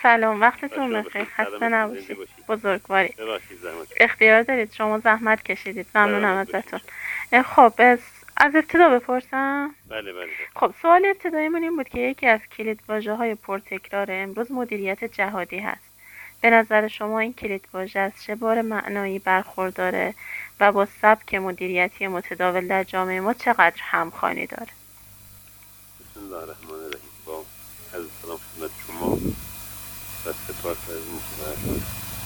سلام، وقتتون شما بخیر. بخیر، خسته سلامت زنده نباشید. باشید. بزرگواری. ببخشید زحمت کشیدم. اختیار دارید، شما زحمت کشیدید. ممنونم سلامت باشید ازتون. شما. خب از ابتدا بپرسم. بله بله بله. خب سوال ابتداییمون این بود که یکی از کلیدواژه‌های پرتکرار امروز مدیریت جهادی هست. به نظر شما این کلیدواژه از چه بار معنایی برخورداره و با سبک مدیریتی متداول در جامعه ما چقدر همخوانی داره؟ بسم الله الرحمن الرحیم. با عرض سلام خدمت شما و سپاس از این که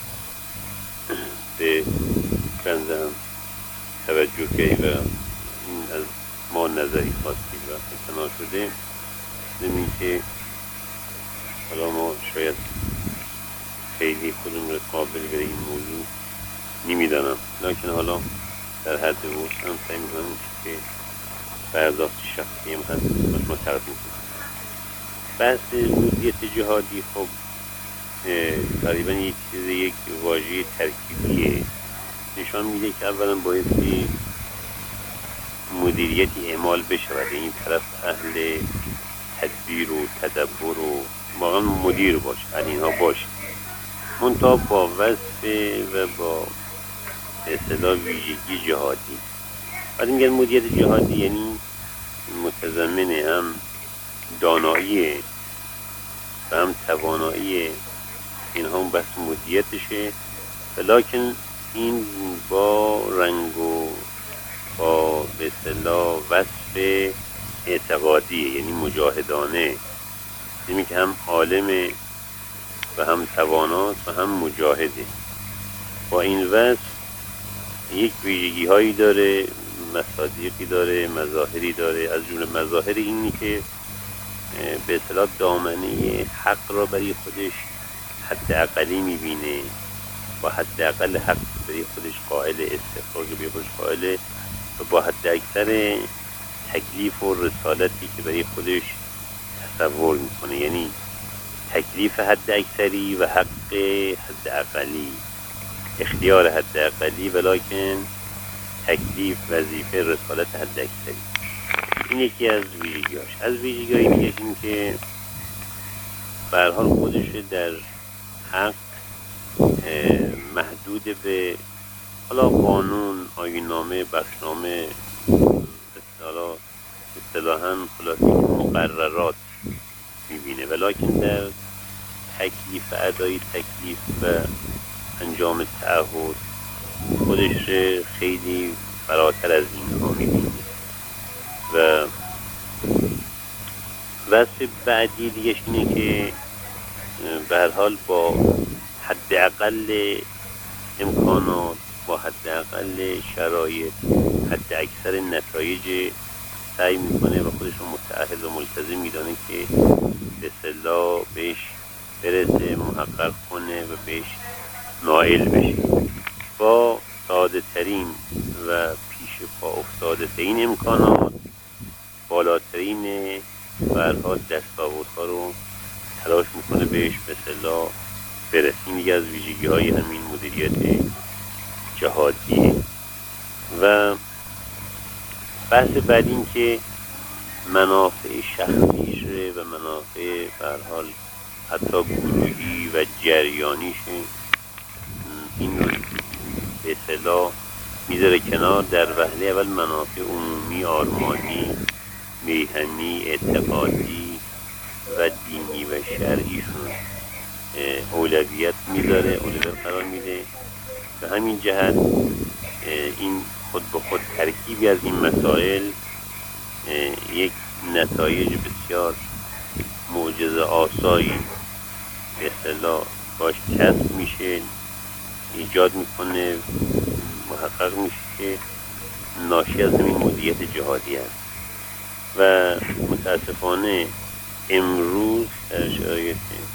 به بنده توجه کردید و این از ما نظری خواستید و اعتنا شده. زمین که حالا ما شاید خیلی خودمون رو قابل به این موضوع نمیدانم، لیکن حالا در حد وسعم سعی میکنم که پرداخت شخصی هم هست باش ما تقدیم کنم. بحث مدیریت جهادی خب تقریبا یک واژه ترکیبیه، نشان میده که اولا بایستی مدیریتی اعمال بشود، یعنی طرف اهل تدبیر و تدبر و واقعا مدیر باشه، اهل اینها باشه، منتها با وصف و با اصطلاح ویژگی جهادی. وقتی میگن مدیریت جهادی یعنی متضمن هم دانایی و هم توانایی، اینها هم بحث مدیریتشه، ولیکن این با رنگ و با به اصطلاح وصف اعتقادی، یعنی مجاهدانه، یعنی که هم عالم و هم تواناست و هم مجاهده. با این وصف یک ویژگی هایی داره، مصادیقی داره، مظاهری داره. از جمله مظاهر اینی که به اصطلاح دامنه حق را برای خودش حد اقلی میبینه، با حد اقل حق برای خودش قائل، استخراج برای خودش قائل، و با حد اکثر تکلیف و رسالتی که برای خودش تصور میکنه، یعنی تکلیف حد اکثری و حق حد اقلی، اختیار حد اقلی ولیکن تکلیف وظیفه رسالت حد اکثری. این یکی از ویژگی‌هاش. از ویژگی‌های دیگه این که به هر حال خودش در حق محدود به حالا قانون، آیین‌نامه، بخشنامه، اصطلاحاً خلاصه مقررات میبینه، ولیکن در تکلیف، ادای تکلیف و انجام تعهد خودش خیلی فراتر از اینها میبینه. و وصف بعدی دیگه اینه که به هر حال با حداقل امکانات، با حداقل شرایط، حد اکثر نتایج سعی میکنه و خودش رو متأهل و ملتزم میدانه که به اصطلاح بهش برسه، محقق کنه و بهش نائل بشه. با ساده ترین و پیش پا افتاده ترین امکانات، بالاترین به هر حال دستاوردها رو تلاش میکنه بهش به اصطلاح برسه. این دیگه از ویژگی های همین مدیریت جهادیه. و بحث بعد این که منافع شخصیشه و منافع به هر حال حتی گروهی و جریانیشه، این رو به اصطلاح میذاره کنار. در وهله اول منافع عمومی، آرمانی، میهنی، اعتقادی و دینی و شرعیشون اولویت میذاره، اولویت قرار میده. به همین جهت این خود به خود ترکیبی از این مسائل یک نتایج بسیار معجزه آسایی به اصطلاح باش کسب میشه، ایجاد میکنه، محقق میشه که ناشی از همین مدیریت جهادی است. و متاسفانه امروز در شرایط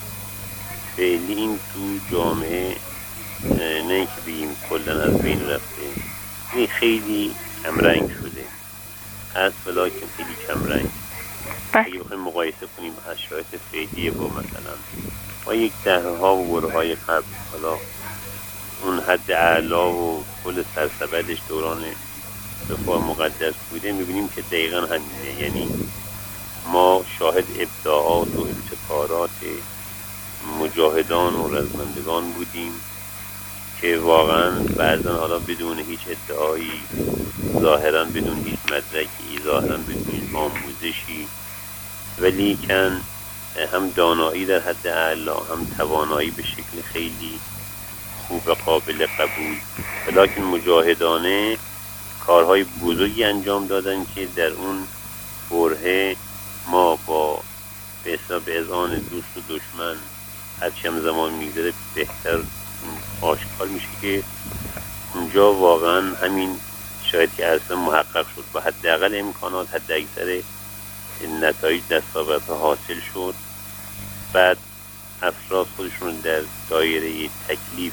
فعلی این تو جامعه نه اینکه بگیم کلا از بین رفته، این خیلی کمرنگ شده هست، ولیکن خیلی کمرنگ. اگه بخوایم مقایسه کنیم از شرایط فعلی با مثلا با یک دهه‌ها و بره‌های قبل، حالا اون حد اعلا و کل سرسبدش دوران رفاه مقدس بوده، میبینیم که دقیقا همینه. یعنی ما شاهد ابداعات و ابتکارات مجاهدان و رزمندگان بودیم که واقعا بعضا حالا بدون هیچ ادعایی، ظاهرا بدون هیچ مدرکی، ظاهرا بدون هیچ آموزشی، ولی کن هم دانایی در حد اعلا، هم توانایی به شکل خیلی خوب و قابل قبول، ولیکن مجاهدانه کارهای بزرگی انجام دادن که در اون برهه ما با به اذعان دوست و دشمن هرچی هم زمان میگذره بهتر آشکار میشه که اونجا واقعا همین شاید که اصلا محقق شد، با حداقل امکانات حد اکثر نتایج دستاوردها حاصل شد. بعد افراد خودشون در دایره تکلیف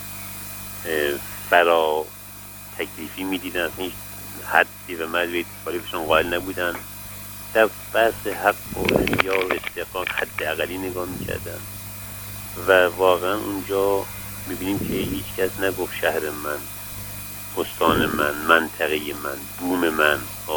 فرا تکلیفی میدیدن، هیچ حدی و مدوی تکالیفشون قائل نبودن، در بحث حق و اختیار و استحقاق حداقلی نگاه میکردن و واقعا اونجا میبینیم که هیچ کس نگفت شهر من، استان من، منطقه من، بوم من،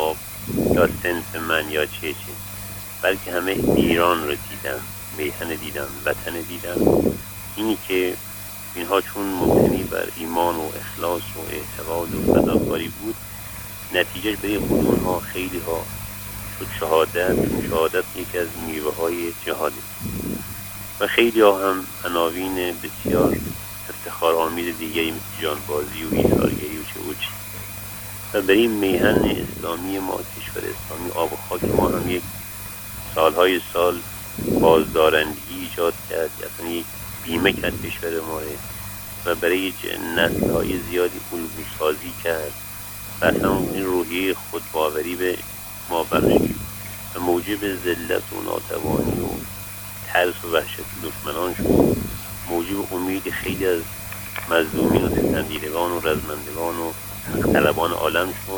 یا سنف من یا چه، بلکه همه ایران رو دیدن، میهن دیدن، وطن دیدن. اینی که اینها چون مبتنی بر ایمان و اخلاص و اعتقاد و فداکاری بود، نتیجهش برای خود اونها خیلی ها شد شهادت. شهادت یکی از میوه های جهاده و خیلی ها هم عناوین بسیار افتخار آمیز دیگری مثل جانبازی و ایثارگری و چه و برای این میهن اسلامی ما، کشور اسلامی، آب و خاک ما هم یک سالهای سال بازدارندگی ایجاد کرد، اصلا یک بیمه کرد کشور ما و برای نسل‌های زیادی الگو سازی کرد و اصلا این روحیه خودباوری به ما بخشید و موجب ذلت و ناتوانی و ترس و وحشت دشمنان شد، موجب امید خیلی از مظلومین و ستمدیدگان و رزمندگان و حق طلبان عالم شد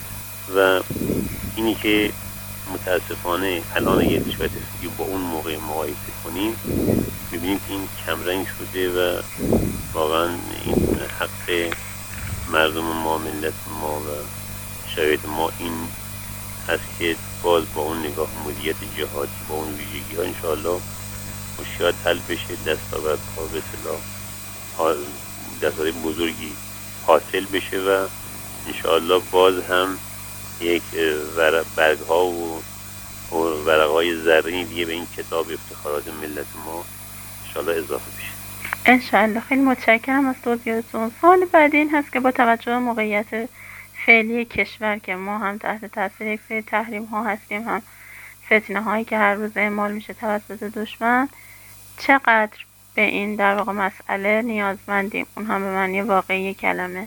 و اینی که متاسفانه الان یه نسبتی با اون موقع مقایسه کنیم میبینیم که این کمرنگ شده و واقعا این حق مردم ما، ملت ما و شاید ما این هست که باز با اون نگاه مدیریت جهادی، با اون ویژگی ها انشاءالله مشکلات حل بشه، دستاوردها به اصطلاح دستاورد بزرگی حاصل بشه و انشاءالله باز هم یک برگ ها و ورق های زرینی دیگه به این کتاب افتخارات ملت ما انشاءالله اضافه بشه. انشاءالله. خیلی متشکرم از توضیحاتتون. سوال بعدی این هست که با توجه به موقعیت فعلی کشور که ما هم تحت تاثیر یک سری تحریم ها هستیم، هم فتنه هایی که هر روز اعمال میشه توسط دشمن، چقدر به این در واقع مسئله نیازمندیم، اون هم به معنی واقعی کلمه؟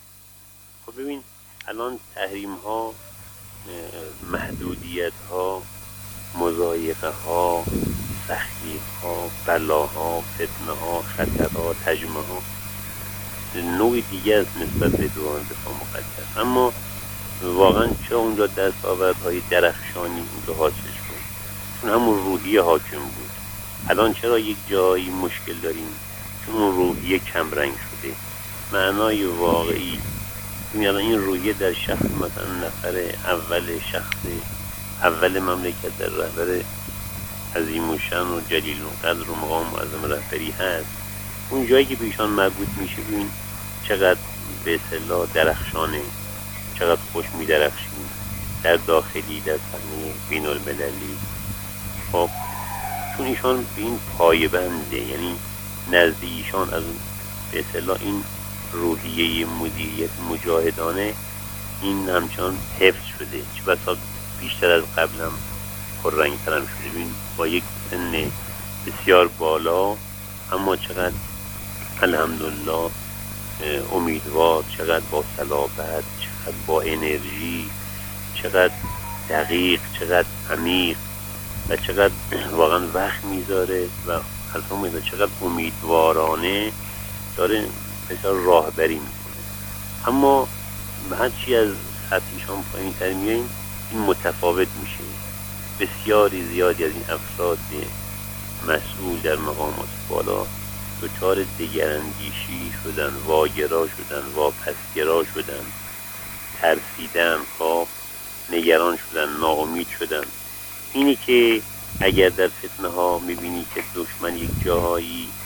خب ببین الان تحریم ها، محدودیت ها، مضایقه ها، سختی ها، بلاها، فتنه ها، خطرها، تجمه ها نوع دیگه است نسبت به دوران دفاع مقدس، اما واقعا چرا اونجا دستاوردهای درخشانی اونجا حاصل شد؟ چون همون روحیه حاکم بود. الان چرا یک جایی مشکل داریم؟ چون اون روحیه کمرنگ شده. معنای واقعی این روحیه در شخص مثلا نفر اول مملکت در رهبر عظیم الشأن و جلیل القدر و مقام معظم رهبری هست، اون جایی که به ایشان مربوط میشه ببین چقدر به اصطلاح درخشانه، چقدر خوش میدرخشیم در داخلی، در صحنه بین المللی. خب چون ایشان به این پایبنده، یعنی نزد ایشان از به اصطلاح این روحیه مدیریت مجاهدانه این همچنان حفظ شده، چه بسا بیشتر از قبلم پررنگ‌تر هم شده. ببین با یک سن بسیار بالا اما چقدر الحمدلله امیدوار، چقدر با صلابت، چقدر با انرژی، چقدر دقیق، چقدر عمیق و چقدر واقعا وقت میذاره و البته چقدر امیدوارانه داره بسیار راهبری میکنه. اما هرچی از سطحشان پایین تر میاییم این متفاوت میشه. بسیاری زیادی از این افراد مسئول در مقامات بالا دچار دگراندیشی شدن، واگرا شدن، واپسگرا شدن، ترسیدن، نگران شدن، ناامید شدن. اینی که اگر در فتنه ها میبینی که دشمن یک جاهایی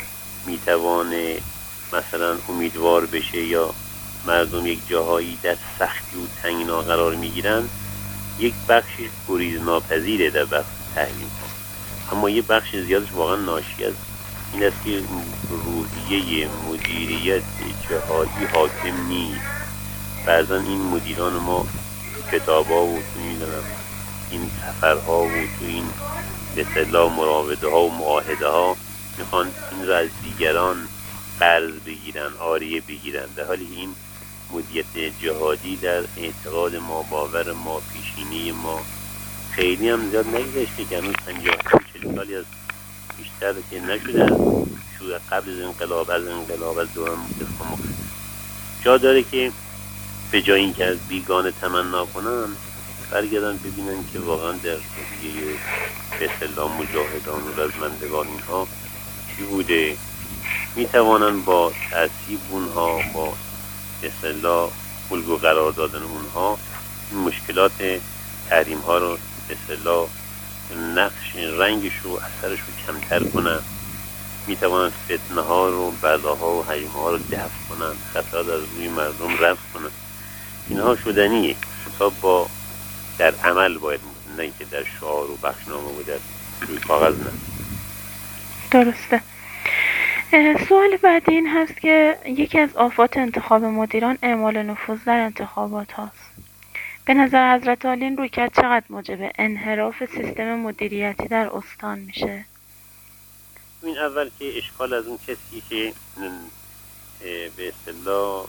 میتوانه مثلا امیدوار بشه یا مردم یک جاهایی در سختی و تنگنا قرار میگیرن، یک بخشی گریز ناپذیره در بخش تحریم ها، اما یه بخش زیادش واقعا ناشی از این است که روحیه مدیریت جهادی حاکم نیست. بعضا این مدیران ما تو کتاب ها و تو این سفرها و تو این به اصطلاح مراوده ها و معاهده ها میخوان این را از دیگران قرض بگیرن، عاریه بگیرن، در حالی این مدیریت جهادی در اعتقاد ما، باور ما، پیشینه ما خیلی هم زیاد نگذشته که هنوز 50-40 سالی از بیشتر که نشده از شروع قبل از انقلاب، از دوران اسلام جا داره که به جای اینکه از بیگانه تمنا کنن برگردن ببینن که واقعا در روحیه به اصطلاح مجاهدان و رزمندگان اینها چی بوده، میتوانن با تأسیب اونها، با به اصطلاح الگو قرار دادن اونها این مشکلات تحریم ها رو به اصطلاح نقش رنگش رو اثرش رو کمتر کنن، میتوانن فتنه ها رو، بلاها و هجمه ها رو دفع کنن، خطرات از روی مردم رفع کنن. اینها شدنیه، خطاب با در عمل باید، نه اینکه در شعار و بخشنامه و در روی کاغذ نه. درسته. سوال بعدی این هست که یکی از آفات انتخاب مدیران اعمال نفوذ در انتخابات هاست. به نظر حضرت عالی این رویکرد چقدر موجب انحراف سیستم مدیریتی در استان میشه؟ این اول که اشکال از اون کسی که به اصطلاح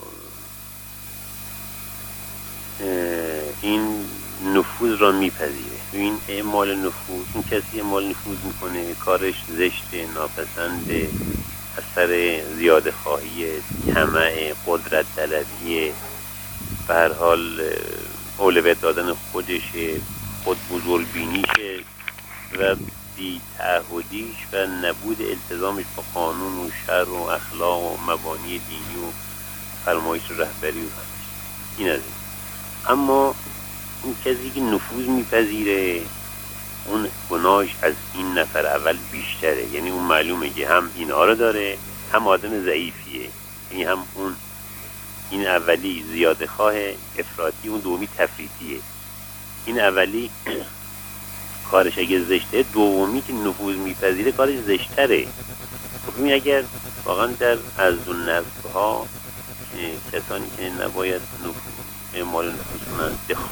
این نفوذ را میپذیره، این اعمال نفوذ، این کسی اعمال نفوذ میکنه کارش زشته، ناپسنده، اثر زیاده خواهی، طمع، قدرت طلبی، به هر حال اولویت دادن خودشه، خود بزرگ بینیشه و بی تعهدیش و نبود التزامش با قانون و شرع و اخلاق و مبانی دینی و فرمایش رهبری و این از این. اما اون کسی که نفوذ میپذیره اون گناهش از این نفر اول بیشتره، یعنی اون معلومه که هم اینها رو داره، هم آدم ضعیفیه، یعنی هم اون این اولی زیاده خواه افراطی، اون دومی تفریطیه. این اولی کارش اگه زشته، دومی که نفوذ میپذیره کارش زشتره. خب این اگر واقعا در از اون نفسها کسانی که نباید اعمال نفوذ کنن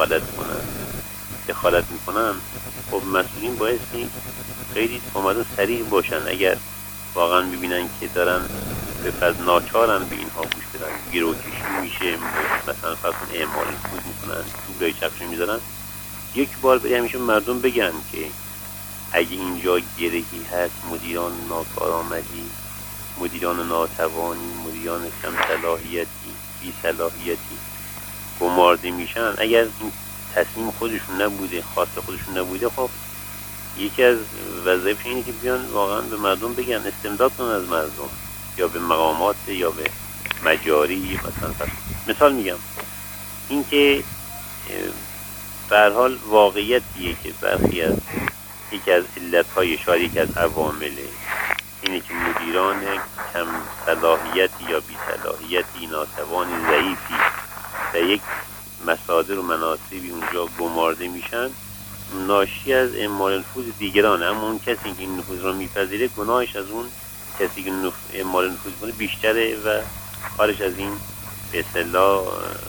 دخالت میکنن، خب مسئولین بایستی خیلی اومدن صریح باشن. اگر واقعا ببینن که دارن به فضل ناچارن به اینها گوش بدن، گیروکشی میشه، مثلا فرض کن اعمال نفوذ میکنن، توبلای چپشون میذارن، یک بار به همیشه مردم بگن که اگه اینجا گرهی هست، مدیران ناکارآمدی، مدیران ناتوانی، مدیران کم صلاحیتی، بی صلاحیتی گمارده میشن، اگر این تصمیم خودشون نبوده، خواست خودشون نبوده، خب یکی از وظایفش اینه که بیان واقعا به مردم بگن، استمداد کنن از مردم یا به مقامات یا به مجاری. مثال میگم این که به هر حال واقعیتیه که برخی از یکی از علتهای، شاید یکی از عوامله اینه که مدیران کم صلاحیتی یا بی صلاحیتی، ناتوانی، ضعیفی و یک مصادر و مناصبی اونجا گمارده میشن، ناشی از اعمال نفوذ دیگرانه. اما اون کسی که این نفوذ رو میپذیره گناهش از اون کسی که اعمال نفوذ کنه بیشتره و کارش از این به اصطلاح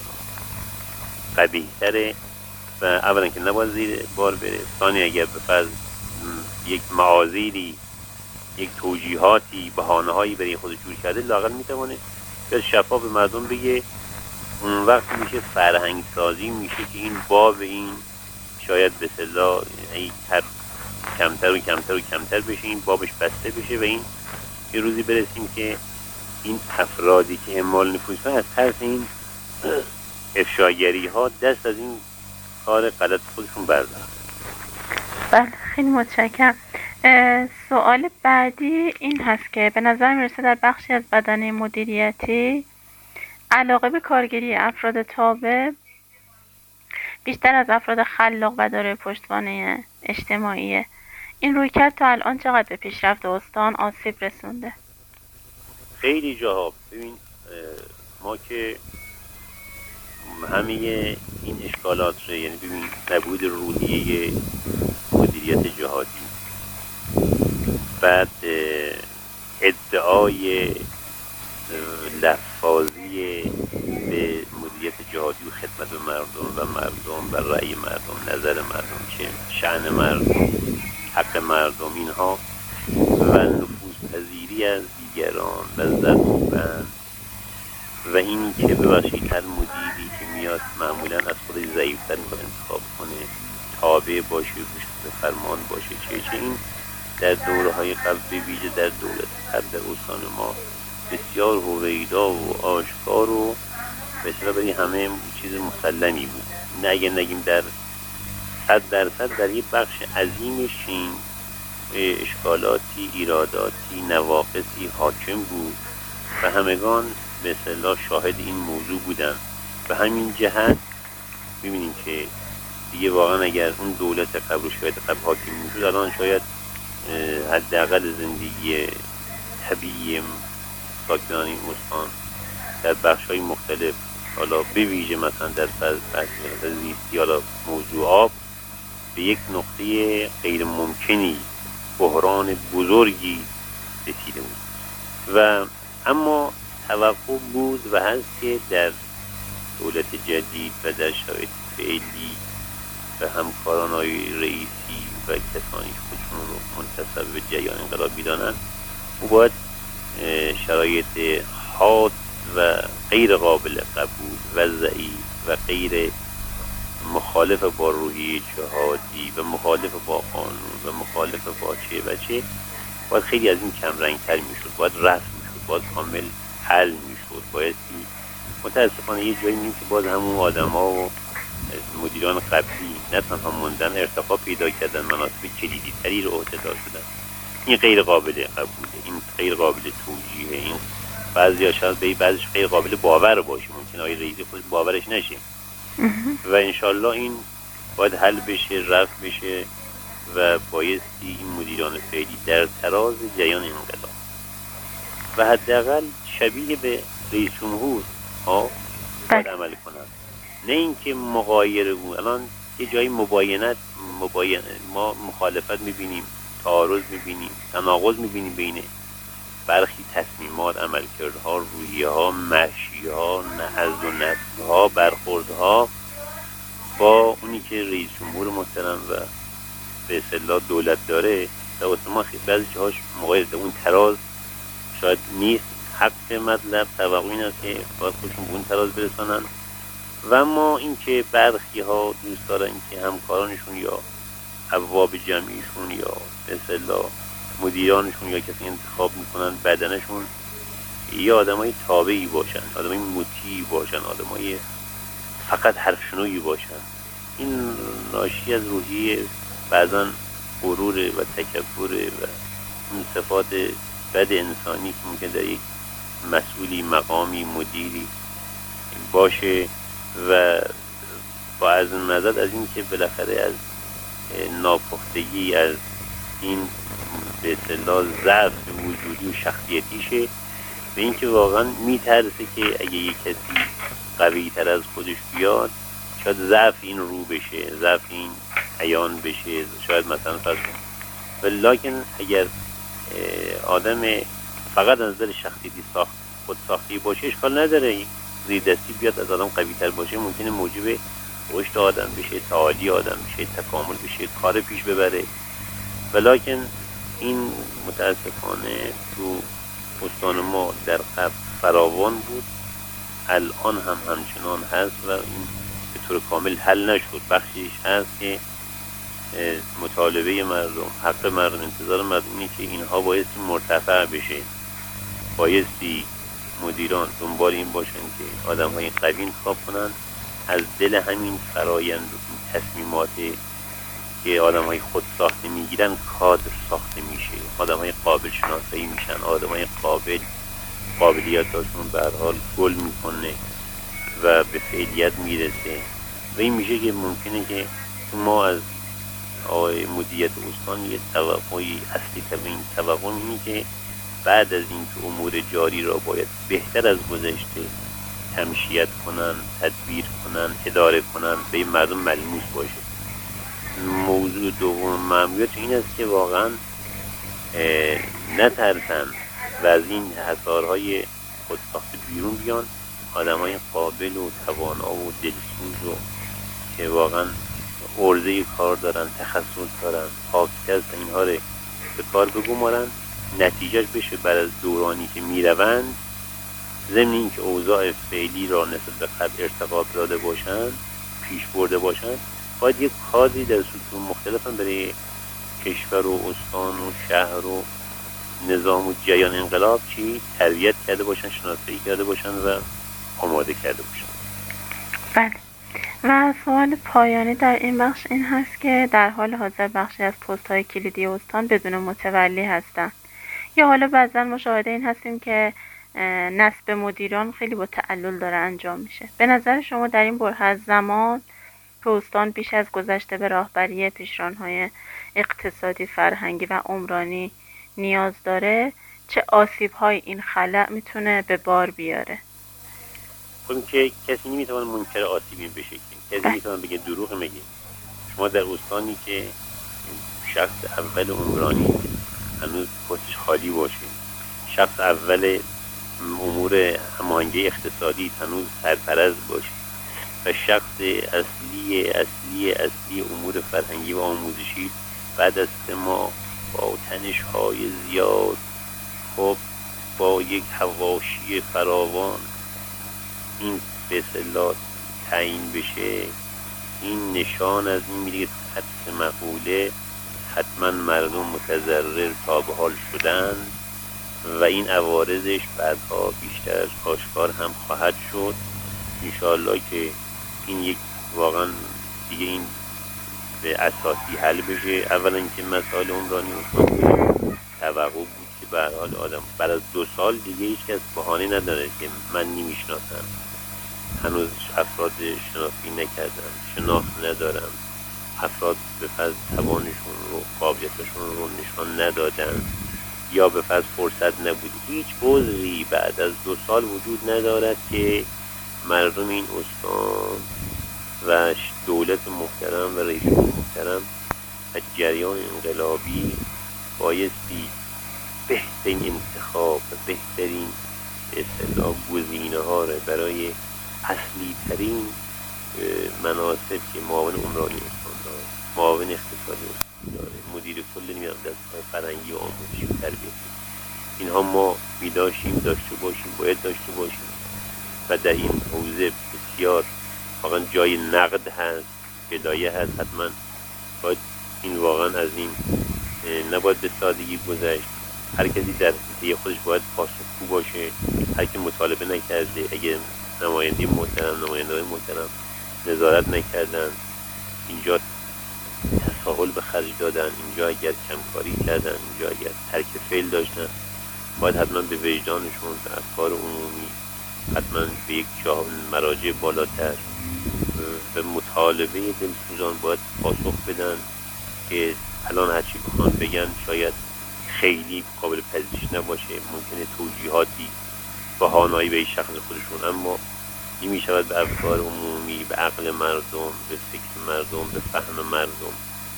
قبیح‌تره و اولا که نباید زیر بار بره، ثانی اگر به فرض یک معاذیری، یک توجیهاتی، بهانه‌هایی برای خودش جور کرده، لااقل میتونه به شفاف به مردم بگه. اون وقت میشه فرهنگ سازی، میشه که این باب این شاید به اصطلاح کمتر و کمتر و کمتر بشه، این بابش بسته بشه و این یه روزی برسیم که این افرادی که اعمال نفوذ کنن از ترس این افشاگری ها دست از این کار غلط خودشون بردارن. بله، خیلی متشکرم. سوال بعدی این هست که به نظر میرسه در بخشی از بدنه مدیریتی علاقه به کارگیری افراد تابع بیشتر از افراد خلاق و دارای پشتوانه اجتماعیه. این رویکرد تا الان چقدر به پیشرفت استان آسیب رسونده؟ خیلی جاها ببین ما که همه این اشکالات رو، یعنی ببین نبود روحیه مدیریت جهادی، بعد ادعای لفاظی به مدیریت جهادی و خدمت به مردم و رأی مردم، نظر مردم، چه شأن مردم، حق مردم، اینها و نفوذ پذیری از دیگران و زدوبند و اینی که ببخشید هر مدیری که میاد معمولا از خودش ضعیفتر میخواد انتخاب کنه، تابع باشه، گوش به فرمان باشه، چه این در دوره‌های قبل به ویژه در دولت قبل در استان ما بسیار هویدا و آشکار و بسیار برای همه چیز مسلمی بود. نه اگه نگیم در 100% در یک بخش عظیمش این اشکالاتی، ایراداتی، نواقصی حاکم بود و همگان به اصطلاح شاهد این موضوع بودن. به همین جهت می‌بینیم که دیگه واقعا اگر اون دولت قبل و شاید قبل حاکم میشد، الان شاید حداقل زندگی طبیعی ساکنان این استان در بخش‌های مختلف، حالا به ویژه مثلا در بحث زیستی، حالا موضوع آب، به یک نقطه غیر ممکنی، بحران بزرگی رسیده بود و اما توقع بود و هست که در دولت جدید و در شرایط فعلی و همکاران های رئیسی و کسانی که خودشون رو منتسب به جریان انقلابی دانن، او باید شرایط حاد و غیر قابل قبول و ضعیف و غیر مخالف با روحیه جهادی و مخالف با قانون و مخالف با چه باید خیلی از این کمرنگتر میشد، باید رفع میشد، باید کامل حل میشد. باید متاسفانه یه جایی میگیم که باز همون آدم ها و مدیران قبلی نه تنها موندن، ارتقا پیدا کردن، مناصب کلیدی تری رو عهده دار شدن. این غیر قابل قبوله، این غیر قابل توجیهه. این بعضی ها شاید به بعضیش غیر قابل باور باشه، ممکنه آقای رئیسی خود باورش نشه و انشالله این باید حل بشه، رفع بشه و بایستی این مدیران فعلی در تراز جریان انقلاب و حداقل شبیه به رئیس جمهور باید عمل کنند، نه اینکه مغایر او. الان یه جایی مباینه ما مخالفت میبینیم، تعارض میبینیم، تناقض میبینیم بین برخی تصمیمات، عملکردها، رویه‌ها، مشی‌ها، نهض و نسل‌ها، برخوردها با اونی که رئیس جمهور محترم و به اصطلاح دولت داره. واسه ما بعضی جاهاش مغایرت اون تراز شاید نیست. حق مطلب توقع این است که باید خودشون به اون تراز برسانن و اما اینکه برخی ها دوست دارن که همکارانشون یا ابواب جمعیشون یا به اصطلاح مدیرانشون یا کسی انتخاب میکنن بدنشون یا آدمای تابعی باشن، آدمای مطیعی باشن، آدمای فقط حرفشنویی باشن. این ناشی از روحیه بعضا غرور و تکبر و اون صفات بد انسانی که ممکن در یک مسئولی، مقامی، مدیری باشه و با از نظر از این که بالاخره از ناپختگی، از این به اصطلاح ضعف وجودی و شخصیتیشه به این که واقعا میترسه که اگه یک کسی قوی تر از خودش بیاد شاید ضعف این رو بشه، ضعف این عیان بشه، شاید مثلا ولیکن اگر آدم فقط از نظر شخصیتی خود ساختی باشه اشکال نداره، زیردستی بیاد از آدم قوی تر باشه ممکنه موجب رشد آدم بشه، تعالی آدم بشه، تکامل بشه، کار پیش ببره. ولیکن این متاسفانه تو استان ما در قبل فراوان بود، الان هم همچنان هست و این به طور کامل حل نشد. بخشیش هست که مطالبه مردم، حق مردم، انتظار مردم اینه که اینها بایستی مرتفع بشه، بایستی مدیران دنبال این باشن که آدم های قوی انتخاب کنن، از دل همین فرایند و تصمیماتی که آدم های خود ساخته میگیرن کادر ساخته میشه، آدم های قابل شناسایی میشن، آدم های قابلیتاشون به هر حال گل میکنه و به فعلیت میرسه و این میشه که ممکنه که ما از آقای مدیریت استان یه توقعی اصلی این توقع اینه که بعد از اینکه امور جاری را باید بهتر از گذشته تمشیت کنن، تدبیر کنن، اداره کنن، به این مردم ملموس باشه. موضوع دوم مأموریت این است که واقعا نترسن و از این حصارهای خودساخته بیرون بیان. آدمای قابل و توانا و دلسوز و که واقعا عرضه کار دارن، تخصص دارن، پاکیزه هستن، اینها رو به کار بگمارن. نتیجهش بشه بعد از دورانی که میروند، ضمن این که اوضاع فعلی را نسبت به قبل ارتقا داده باشن، پیش برده باشن، باید یک کادری در سطوح مختلف هم برای کشور و استان و شهر و نظام و جریان انقلاب تربیت کرده باشن، شناسایی کرده باشن و آماده کرده باشن. بله. و سوال پایانی در این بخش این هست که در حال حاضر بخشی از پست های کلیدی استان بدون متولی هستند. یا حالا بعضا مشاهده این هستیم که نصب مدیران خیلی با تعلل داره انجام میشه. به نظر شما در این بره از زمان که استان بیش از گذشته به راهبری پیشران‌های اقتصادی، فرهنگی و عمرانی نیاز داره، چه آسیب‌های این خلأ میتونه به بار بیاره؟ خب که کسی نمیتونه منکر آسیبی بشه، کسی نمیتونه بگه دروغ میگه. شما در استانی که شخص اول عمرانی هنوز پستش خالی باشه، شخص اول امور هماهنگی اقتصادی هنوز سرپرست باشه و شخص اصلی امور فرهنگی و آموزشی بعد از 3 ماه با تنش‌های زیاد، خب با یک حواشی فراوان این به اصطلاح تعیین بشه، این نشان از این میگه حدس مقوله حتما مردم متضرر تا به حال شدن و این عوارضش بعدها بیشتر آشکار هم خواهد شد. انشاءالله که این یک واقعا دیگه این به اساسی حل بشه. اولا که مسائل عمرانی توقع بود که به هر حال آدم بعد از 2 سال دیگه هیچ کس بهانه نداره که من نمیشناسم، هنوز افراد شناختی نکردن، شناخت ندارم، افراد به فرض توانشون رو، قابلیتشون رو نشان ندادن یا به فرض فرصت نبود. هیچ عذری بعد از 2 سال وجود ندارد که مردم این استان و دولت محترم و رئیس محترم و جریان انقلابی بایستی بهترین انتخاب و بهترین به اصطلاح گزینه ها رو برای اصلی ترین مناصب که معاون عمرانی استان داره، معاون اقتصادی استان داره، مدیر کل دستگاه فرهنگی و آموزشی و تربیتی، اینها ما داشته باشیم، باید داشته باشیم و در این حوزه بسیار واقعا جای نقد هست، بدایه هست. حتما باید این واقعا از این نباید به سادگی گذشت. هر کسی در حیطه خودش باید پاسخگو باشه. هر کی مطالبه نکرده، اگه نماینده محترم نظارت نکردن، اینجا تساهل به خرج دادن، اینجا اگر کمکاری کردن، اینجا اگر ترک فعل داشتن، باید حتما به وجدانشون، به افکار عمومی، حتما به یک مراجع بالاتر به مطالبه دلسوزان باید پاسخ بدن که الان هرچی بخوان بگن شاید خیلی قابل پذیرش نباشه، ممکنه توجیهاتی بهانه‌ای به شخص خودشون، اما این می شود به افکار عمومی، به عقل مردم، به فکر مردم، به فهم مردم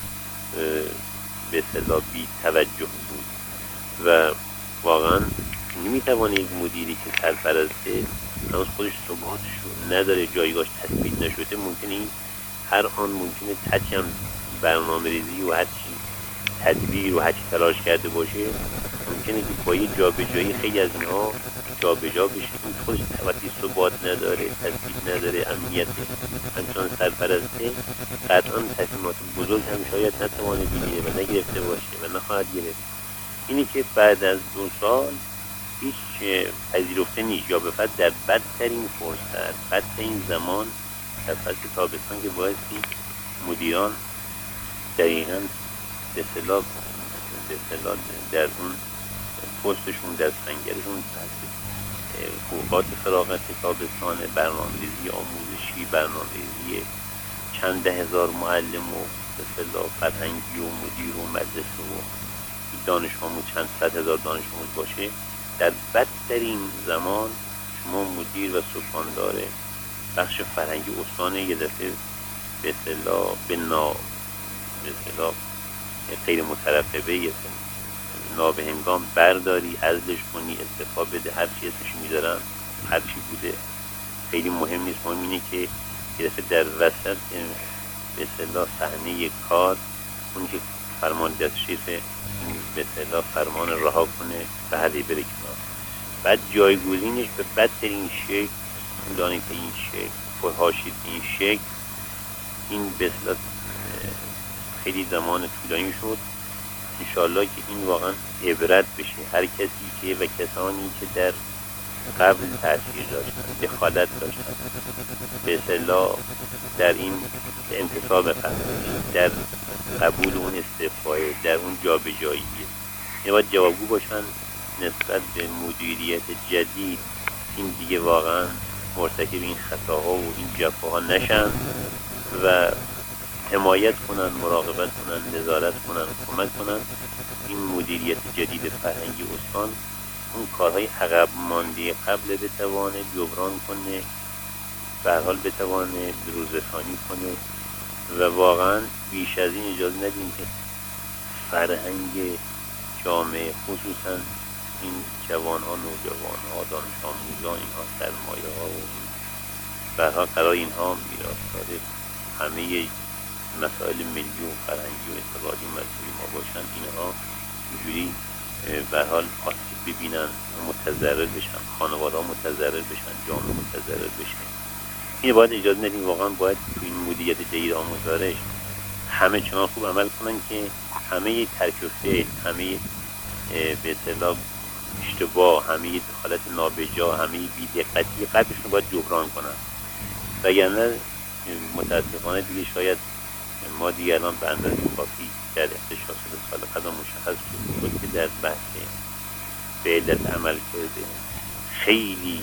به اصطلاح بی توجه بود و واقعا نمیتوانه یک مدیری که سرپرسته هنوز خودش ثباتش نداره، جایگاهش تثبیت نشده، ممکنه این هر آن ممکنه هرچی هم برنامه ریزی و هرچی تدبیر و هرچی تلاش کرده باشه، ممکنه که با یه جابجایی خیلی از اینها جابجا بشه. این خودش وقتی ثبات نداره، تثبیت نداره، امنیت همچنان سرپرسته، قطعا تصمیمات بزرگ هم شاید نتوانه بگیره و نگرفته باشه و نخواهد گرفت. اینی که بعد از 2 سال هیچ پذیرفته نیست، یا به فرض در بدترین فرصت، بدترین زمان، در فصل تابستان که بایستی مدیران دقیقاً به اصطلاح در اون پستشون، در سنگرشون اوقات فراغت تابستان، برنامه‌ریزی آموزشی، برنامه‌ریزی چند ده هزار معلم و به اصطلاح فرهنگی و مدیر و مدرسه و دانش آموز چند صد هزار دانش آموز باشه، در بدترین زمان شما مدیر و سکاندار بخش فرهنگی استان یه دفعه به اصطلاح به اصطلاح غیر مترقبه نابهنگام برداری، عزلش کنی، استعفا بده، هر چی اسمش میذارن، هر چی بوده خیلی مهم نیست. مهم اینه که یه دفعه در وسط به اصطلاح صحنه کار اونی که فرمان دستشیف به اصطلاح فرمان رها کنه بله بره کنار، بعد جایگزینش به بدترین شکل، طولانی به این شکل، پرهاشید این شکل، این به اصطلاح خیلی زمان طولانی شد. انشالله که این واقعا عبرت بشه هر کسی که و کسانی که در قبل تاثیر داشتن، دخالت داشتن به اصطلاح در این انتصاب قبل، در قبول اون استعفای، در اون جابجایی، این باید جوابگو باشن نسبت به مدیریت جدید. این دیگه واقعا مرتکب این خطاها و این جفاها نشن و حمایت کنن، مراقبت کنن، نظارت کنن، کمک کنن این مدیریت جدید فرهنگی استان اون کارهای عقب مانده قبل بتوانه جبران کنه، به هر حال بتوانه بروزرسانی کنه و واقعا بیش از این اجازه ندیم که فرهنگ جامعه خصوصا این جوان ها، نوجوان ها، دانش آموزان، اینها سرمایه ها و به هر حال قرار اینها میراث‌دار همه مسائل ملی و فرهنگی و اعتقادی مذهبی ما باشن، اینها اینجوری به هر حال آسیب ببینن، متضرر بشن، خانواده ها متضرر بشن، جامعه متضرر بشه. این باید اجازه ندیم. واقعا باید تو این مدیریت جدید آموزش همه چنان خوب عمل کنن که همه ترک و فعل، همه به اصطلاح اشتباه، همه دخالت نابجا، همه بی‌دقتی قبلشون باید جبران کنن، وگرنه متاسفانه دیگه شاید ما دیگه الان به اندازه کافی در اختشاش سال قدم مشخص شد که در بحث به علت عمل کرده خیلی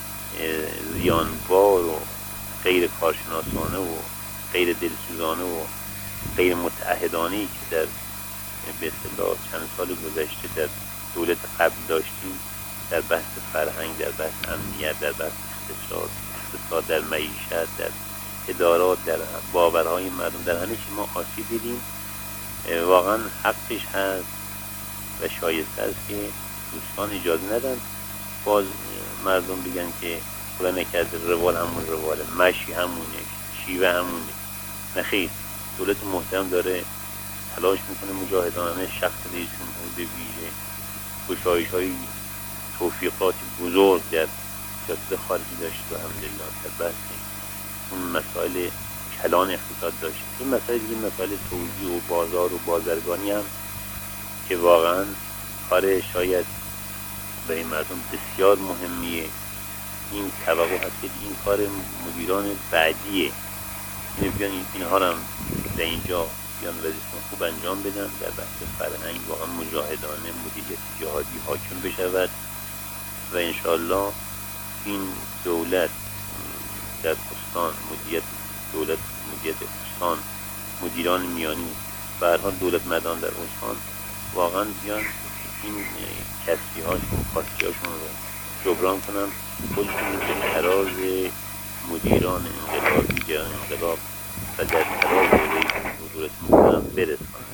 زیانبار و غیر کارشناسانه و غیر دلسوزانه و غیر متعهدانه‌ای که در به اصطلاح چند سال گذشته در دولت قبل داشتیم در بحث فرهنگ، در بحث امنیت، در بحث اقتصاد، در معیشت، در ادارات، در باورهای مردم، در همه چی ما آسیب دیدیم. واقعا حقش هست و شایسته است که دوستان اجازه ندن باز مردم بگن که خدا نکرده روال همون رواله، مشی همونه، شیوه همونه. نخیر، دولت محترم داره تلاش میکنه مجاهدانه شخص رئیس جمهور به ویژه گشایش‌های توفیقات بزرگ در سیاست خارجی داشت و الحمدلله در بحث اون مسائل کلان اقتصاد داشت. این مسائل دیگه مسائل توزیع و بازار و بازرگانی هم که واقعا کار شاید برای مردم بسیار مهمیه. این توقع هست که این کار مدیران بعدیه، اینه بیان اینها هم در اینجا بیان وظیفه‌شون خوب انجام بدن، در بحث فرهنگ واقعا مجاهدانه مدیریت جهادی حاکم بشود و انشالله این دولت در استان دولت مدیریت استان، مدیران میانی به هر حال دولت مدان در استان واقعا بیان این کسری هاشون خاصی هاشون رو جبران کنن، خودشون به تراز مدیران انقلابی، جریان انقلاب و در تراز دولت محترم برسانن.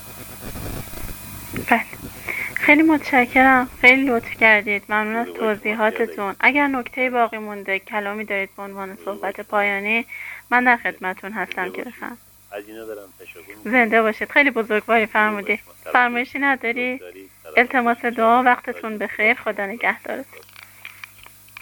بله، خیلی متشکرم، خیلی لطف کردید، ممنون از توضیحاتتون. اگر نکته باقی مونده، کلامی دارید به عنوان صحبت پایانی، من در خدمتتون هستم که بفهم. از اینا دارم تشکر. زنده باشید، خیلی بزرگواری فرمودی. فرمایشی نداری؟ التماس دعا، وقتتون بخیر، خدا نگهدارتون.